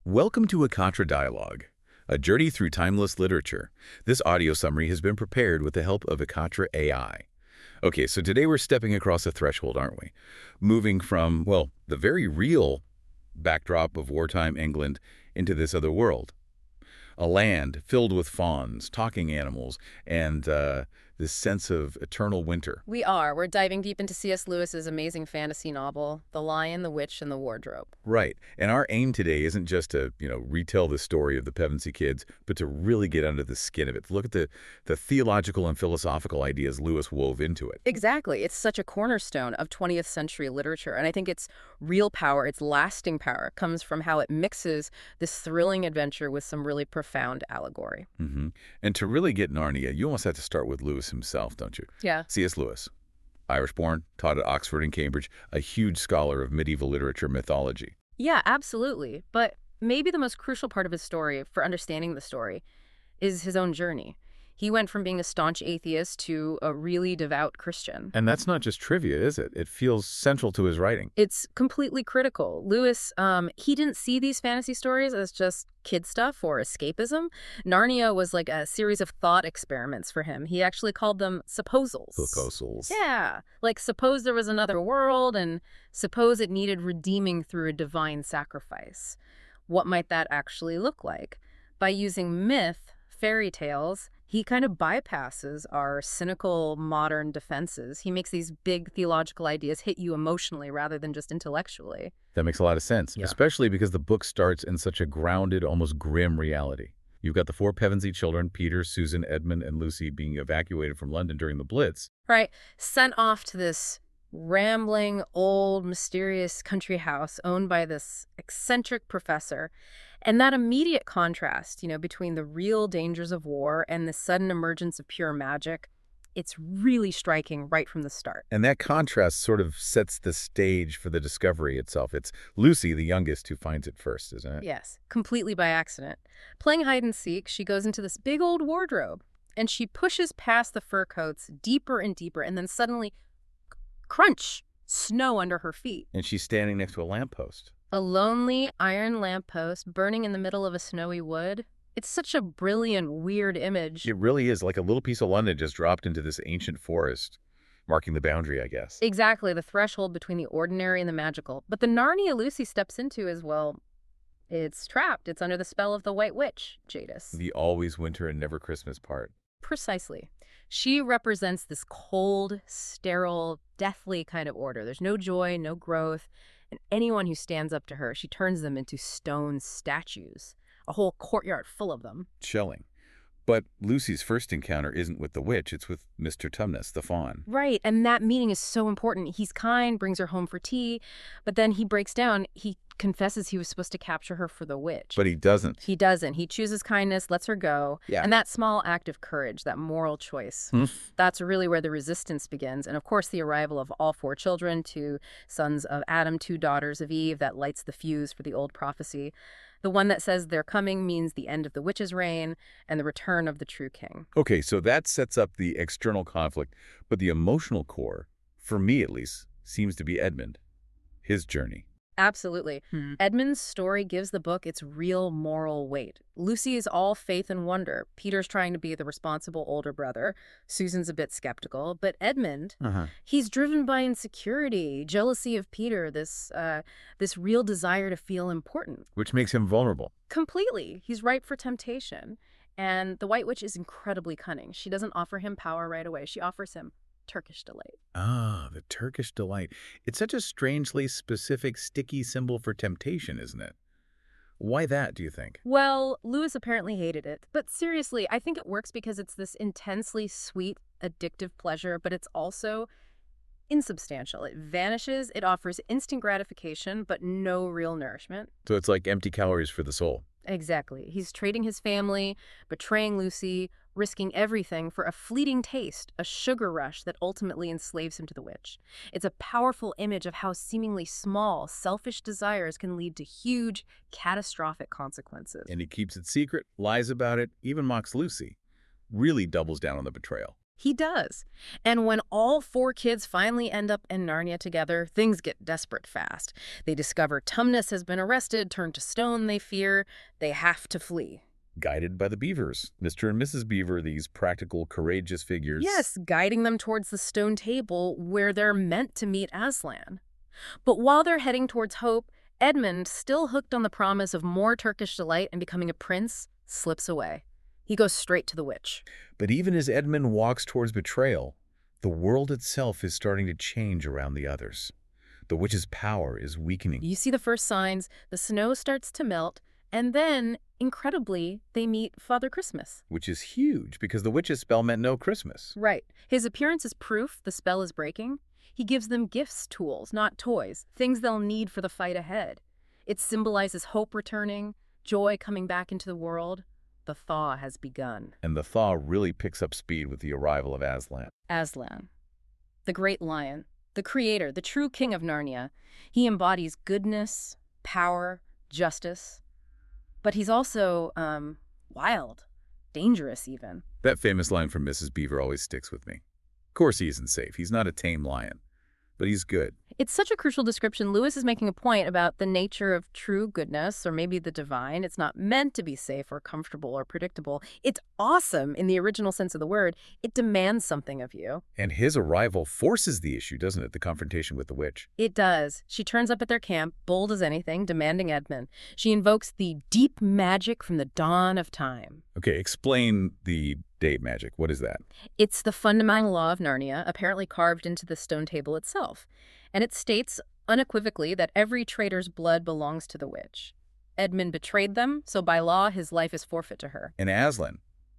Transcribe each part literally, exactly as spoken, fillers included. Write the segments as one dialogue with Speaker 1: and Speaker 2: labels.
Speaker 1: Welcome to Akatra Dialogue, a journey through timeless literature. This audio summary has been prepared with the help of Akatra A I. Okay, so today we're stepping across a threshold, aren't we? Moving from, well, the very real backdrop of wartime England into this other world. A land filled with fauns, talking animals, and uh, this sense of eternal winter.
Speaker 2: We are. We're diving deep into C S. Lewis's amazing fantasy novel, The Lion, the Witch, and the Wardrobe.
Speaker 1: Right. And our aim today isn't just to, you know, retell the story of the Pevensey kids, but to really get under the skin of it. Look at the, the theological and philosophical ideas Lewis wove into it.
Speaker 2: Exactly. It's such a cornerstone of twentieth century literature, and I think its real power, its lasting power, comes from how it mixes this thrilling adventure with some really profound allegory.
Speaker 1: Mm-hmm. And to really get Narnia, you almost have to start with Lewis himself, don't you?
Speaker 2: Yeah.
Speaker 1: C S. Lewis, Irish-born, taught at Oxford and Cambridge, a huge scholar of medieval literature mythology.
Speaker 2: Yeah, absolutely. But maybe the most crucial part of his story, for understanding the story, is his own journey. He went from being a staunch atheist to a really devout Christian.
Speaker 1: And that's not just trivia, is it? It feels central to his writing.
Speaker 2: It's completely critical. Lewis, um, he didn't see these fantasy stories as just kid stuff or escapism. Narnia was like a series of thought experiments for him. He actually called them supposals.
Speaker 1: Supposals.
Speaker 2: Yeah, like suppose there was another world and suppose it needed redeeming through a divine sacrifice. What might that actually look like? By using myth, fairy tales, he kind of bypasses our cynical modern defenses. He makes these big theological ideas hit you emotionally rather than just intellectually.
Speaker 1: That makes a lot of sense,
Speaker 2: Yeah.
Speaker 1: especially because the book starts in such a grounded, almost grim reality. You've got the four Pevensey children, Peter, Susan, Edmund, and Lucy, being evacuated from London during the Blitz.
Speaker 2: Right, sent off to this rambling, old, mysterious country house owned by this eccentric professor. And that immediate contrast, you know, between the real dangers of war and the sudden emergence of pure magic, it's really striking right from the start.
Speaker 1: And that contrast sort of sets the stage for the discovery itself. It's Lucy, the youngest, who finds it first, isn't it?
Speaker 2: Yes, completely by accident. Playing hide and seek, she goes into this big old wardrobe, and she pushes past the fur coats deeper and deeper, and then suddenly, crunch, snow under her feet.
Speaker 1: And she's standing next to a lamppost.
Speaker 2: A lonely iron lamppost burning in the middle of a snowy wood. It's such a brilliant, weird image.
Speaker 1: It really is like a little piece of London just dropped into this ancient forest, marking the boundary, I guess.
Speaker 2: Exactly, the threshold between the ordinary and the magical. But the Narnia Lucy steps into is, well, it's trapped. It's under the spell of the White Witch, Jadis.
Speaker 1: The always winter and never Christmas part.
Speaker 2: Precisely. She represents this cold, sterile, deathly kind of order. There's no joy, no growth. And anyone who stands up to her, she turns them into stone statues. A whole courtyard full of them.
Speaker 1: Chilling. But Lucy's first encounter isn't with the witch, it's with Mister Tumnus, the faun.
Speaker 2: Right, and that meeting is so important. He's kind, brings her home for tea, but then he breaks down. He confesses he was supposed to capture her for the witch.
Speaker 1: But he doesn't.
Speaker 2: He doesn't. He chooses kindness, lets her go.
Speaker 1: Yeah.
Speaker 2: And that small act of courage, that moral choice,
Speaker 1: Hmm.
Speaker 2: that's really where the resistance begins. And of course, the arrival of all four children, two sons of Adam, two daughters of Eve, that lights the fuse for the old prophecy. The one that says they're coming means the end of the witch's reign and the return of the true king.
Speaker 1: Okay, so that sets up the external conflict, but the emotional core, for me at least, seems to be Edmund, his journey.
Speaker 2: Absolutely. Edmund's story gives the book its real moral weight. Lucy is all faith and wonder. Peter's trying to be the responsible older brother. Susan's a bit skeptical. But Edmund,
Speaker 1: Uh-huh.
Speaker 2: he's driven by insecurity, jealousy of Peter, this uh, this real desire to feel important.
Speaker 1: Which makes him vulnerable.
Speaker 2: Completely. He's ripe for temptation. And the White Witch is incredibly cunning. She doesn't offer him power right away. She offers him Turkish delight.
Speaker 1: Ah, the Turkish delight. It's such a strangely specific, sticky symbol for temptation, isn't it? Why that, do you think?
Speaker 2: Well, Lewis apparently hated it. But seriously, I think it works because it's this intensely sweet, addictive pleasure, but it's also insubstantial. It vanishes, it offers instant gratification, but no real nourishment.
Speaker 1: So it's like empty calories for the soul.
Speaker 2: Exactly. He's trading his family, betraying Lucy, risking everything for a fleeting taste, a sugar rush that ultimately enslaves him to the witch. It's a powerful image of how seemingly small, selfish desires can lead to huge, catastrophic consequences.
Speaker 1: And he keeps it secret, lies about it, even mocks Lucy. Really doubles down on the betrayal.
Speaker 2: He does. And when all four kids finally end up in Narnia together, things get desperate fast. They discover Tumnus has been arrested, turned to stone, they fear. They have to flee.
Speaker 1: Guided by the Beavers. Mister and Missus Beaver, these practical, courageous figures.
Speaker 2: Yes, guiding them towards the stone table where they're meant to meet Aslan. But while they're heading towards hope, Edmund, still hooked on the promise of more Turkish delight and becoming a prince, slips away. He goes straight to the witch.
Speaker 1: But even as Edmund walks towards betrayal, the world itself is starting to change around the others. The witch's power is weakening.
Speaker 2: You see the first signs, the snow starts to melt, and then, incredibly, they meet Father Christmas.
Speaker 1: Which is huge, because the witch's spell meant no Christmas.
Speaker 2: Right. His appearance is proof the spell is breaking. He gives them gifts, tools, not toys, things they'll need for the fight ahead. It symbolizes hope returning, joy coming back into the world. The thaw has begun.
Speaker 1: And the thaw really picks up speed with the arrival of Aslan.
Speaker 2: Aslan, the great lion, the creator, the true king of Narnia. He embodies goodness, power, justice. But he's also, um, wild, dangerous even.
Speaker 1: That famous line from Missus Beaver always sticks with me. Of course he isn't safe. He's not a tame lion. But he's good.
Speaker 2: It's such a crucial description. Lewis is making a point about the nature of true goodness, or maybe the divine. It's not meant to be safe or comfortable or predictable. It's awesome in the original sense of the word. It demands something of you.
Speaker 1: And his arrival forces the issue, doesn't it? The confrontation with the witch.
Speaker 2: It does. She turns up at their camp, bold as anything, demanding Edmund. She invokes the deep magic from the dawn of time.
Speaker 1: Okay, explain the date magic. What is that?
Speaker 2: It's the fundamental law of Narnia, apparently carved into the stone table itself. And it states unequivocally that every traitor's blood belongs to the witch. Edmund betrayed them, so by law, his life is forfeit to her.
Speaker 1: And Aslan,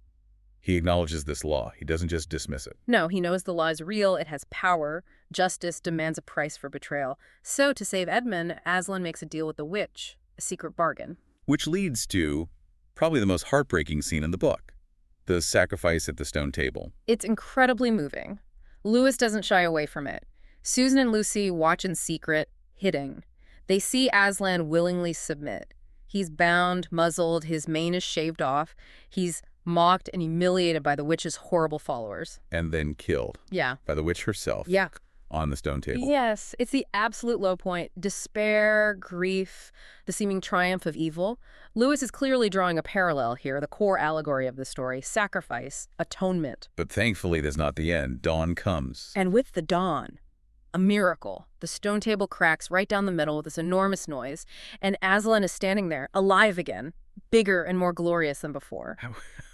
Speaker 1: he acknowledges this law. He doesn't just dismiss it.
Speaker 2: No, he knows the law is real, it has power. Justice demands a price for betrayal. So, to save Edmund, Aslan makes a deal with the witch, a secret bargain.
Speaker 1: Which leads to probably the most heartbreaking scene in the book. The sacrifice at the stone table.
Speaker 2: It's incredibly moving. Lewis doesn't shy away from it. Susan and Lucy watch in secret, hidden. They see Aslan willingly submit. He's bound, muzzled, his mane is shaved off. He's mocked and humiliated by the witch's horrible followers.
Speaker 1: And then killed.
Speaker 2: Yeah.
Speaker 1: By the witch herself.
Speaker 2: Yeah.
Speaker 1: On the stone table.
Speaker 2: Yes, it's the absolute low point. Despair, grief, the seeming triumph of evil. Lewis is clearly drawing a parallel here, the core allegory of the story, sacrifice, atonement.
Speaker 1: But thankfully, that's not the end. Dawn comes.
Speaker 2: And with the dawn, a miracle. The stone table cracks right down the middle with this enormous noise, and Aslan is standing there, alive again, bigger and more glorious than before.
Speaker 1: How,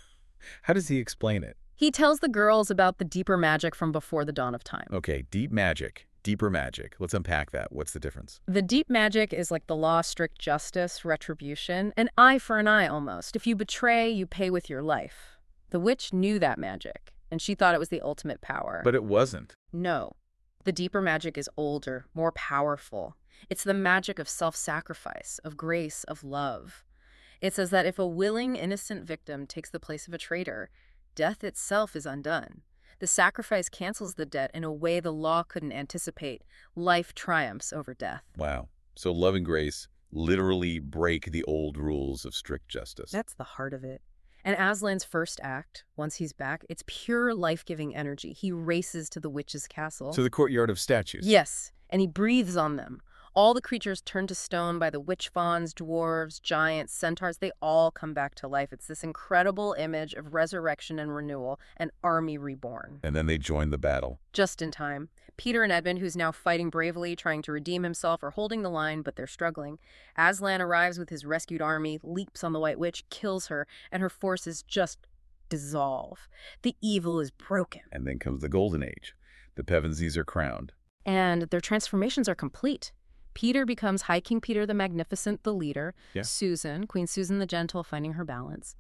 Speaker 1: how does he explain it?
Speaker 2: He tells the girls about the deeper magic from before the dawn of time.
Speaker 1: Okay, deep magic, deeper magic. Let's unpack that. What's the difference?
Speaker 2: The deep magic is like the law, strict justice, retribution, an eye for an eye almost. If you betray, you pay with your life. The witch knew that magic, and she thought it was the ultimate power.
Speaker 1: But it wasn't.
Speaker 2: No. The deeper magic is older, more powerful. It's the magic of self-sacrifice, of grace, of love. It says that if a willing, innocent victim takes the place of a traitor, death itself is undone. The sacrifice cancels the debt in a way the law couldn't anticipate. Life triumphs over death.
Speaker 1: Wow. So love and grace literally break the old rules of strict justice.
Speaker 2: That's the heart of it. And Aslan's first act, once he's back, it's pure life-giving energy. He races to the witch's castle.
Speaker 1: To the courtyard of statues.
Speaker 2: Yes, and he breathes on them. All the creatures turned to stone by the witch fauns, dwarves, giants, centaurs, they all come back to life. It's this incredible image of resurrection and renewal, an army reborn.
Speaker 1: And then they join the battle.
Speaker 2: Just in time. Peter and Edmund, who's now fighting bravely, trying to redeem himself, are holding the line, but they're struggling. Aslan arrives with his rescued army, leaps on the White Witch, kills her, and her forces just dissolve. The evil is broken.
Speaker 1: And then comes the Golden Age. The Pevensies are crowned.
Speaker 2: And their transformations are complete. Peter becomes High King Peter the Magnificent, the leader.
Speaker 1: Yeah.
Speaker 2: Susan, Queen Susan the Gentle, finding her balance.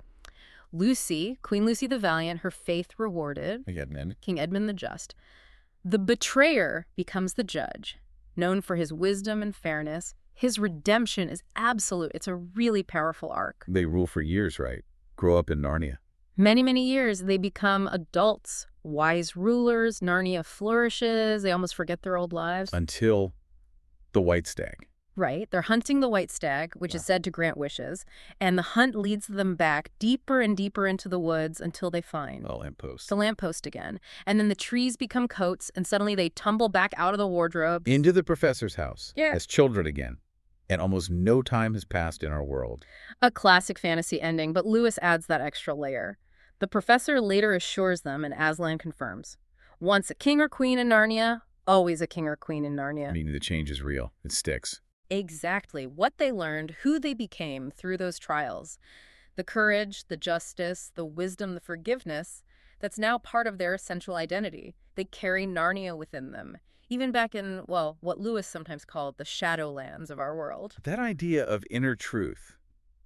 Speaker 2: Lucy, Queen Lucy the Valiant, her faith rewarded.
Speaker 1: Edmund.
Speaker 2: King Edmund the Just. The betrayer becomes the judge, known for his wisdom and fairness. His redemption is absolute. It's a really powerful arc.
Speaker 1: They rule for years, right? Grow up in Narnia.
Speaker 2: Many, many years, they become adults, wise rulers. Narnia flourishes. They almost forget their old lives.
Speaker 1: Until the White Stag.
Speaker 2: Right, they're hunting the white stag, which
Speaker 1: Wow.
Speaker 2: is said to grant wishes, and the hunt leads them back deeper and deeper into the woods until they find
Speaker 1: Oh, lamppost.
Speaker 2: the lamppost again. And then the trees become coats, and suddenly they tumble back out of the wardrobe.
Speaker 1: Into the professor's house.
Speaker 2: Yeah.
Speaker 1: As children again. And almost no time has passed in our world.
Speaker 2: A classic fantasy ending, but Lewis adds that extra layer. The professor later assures them, and Aslan confirms. Once a king or queen in Narnia, always a king or queen in Narnia.
Speaker 1: Meaning the change is real. It sticks.
Speaker 2: Exactly. What they learned, who they became through those trials. The courage, the justice, the wisdom, the forgiveness, that's now part of their essential identity. They carry Narnia within them. Even back in, well, what Lewis sometimes called the Shadowlands of our world.
Speaker 1: That idea of inner truth,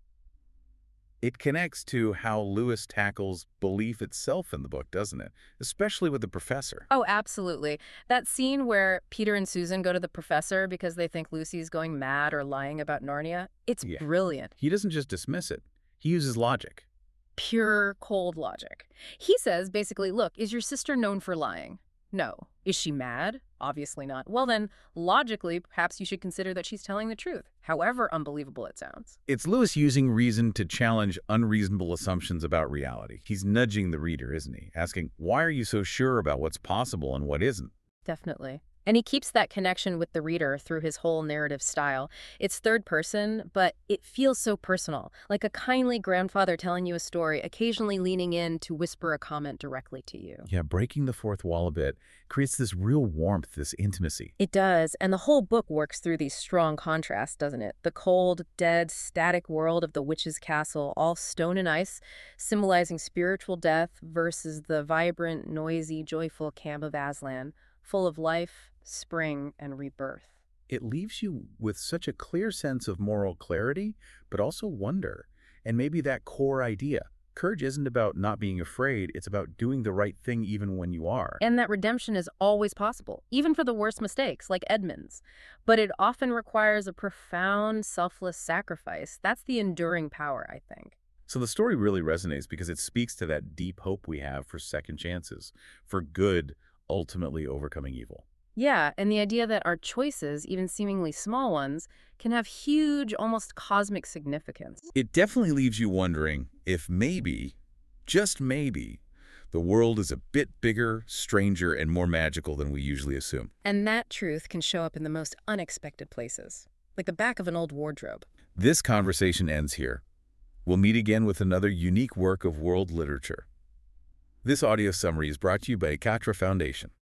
Speaker 1: it connects to how Lewis tackles belief itself in the book, doesn't it? Especially with the professor.
Speaker 2: Oh, absolutely. That scene where Peter and Susan go to the professor because they think Lucy's going mad or lying about Narnia, it's
Speaker 1: Yeah.
Speaker 2: brilliant.
Speaker 1: He doesn't just dismiss it. He uses logic.
Speaker 2: Pure, cold logic. He says, basically, look, is your sister known for lying? No. Is she mad? Obviously not. Well then, logically, perhaps you should consider that she's telling the truth, however unbelievable it sounds.
Speaker 1: It's Lewis using reason to challenge unreasonable assumptions about reality. He's nudging the reader, isn't he? Asking, why are you so sure about what's possible and what isn't?
Speaker 2: Definitely. And he keeps that connection with the reader through his whole narrative style. It's third person, but it feels so personal, like a kindly grandfather telling you a story, occasionally leaning in to whisper a comment directly to you.
Speaker 1: Yeah, breaking the fourth wall a bit creates this real warmth, this intimacy.
Speaker 2: It does, and the whole book works through these strong contrasts, doesn't it? The cold, dead, static world of the witch's castle, all stone and ice, symbolizing spiritual death, versus the vibrant, noisy, joyful camp of Aslan, full of life, spring, and rebirth.
Speaker 1: It leaves you with such a clear sense of moral clarity, but also wonder. And maybe that core idea. Courage isn't about not being afraid, it's about doing the right thing even when you are.
Speaker 2: And that redemption is always possible, even for the worst mistakes, like Edmund's. But it often requires a profound, selfless sacrifice. That's the enduring power, I think.
Speaker 1: So the story really resonates because it speaks to that deep hope we have for second chances, for good ultimately overcoming evil.
Speaker 2: Yeah, and the idea that our choices, even seemingly small ones, can have huge, almost cosmic significance.
Speaker 1: It definitely leaves you wondering if maybe, just maybe, the world is a bit bigger, stranger, and more magical than we usually assume.
Speaker 2: And that truth can show up in the most unexpected places, like the back of an old wardrobe.
Speaker 1: This conversation ends here. We'll meet again with another unique work of world literature. This audio summary is brought to you by Ekatra Foundation.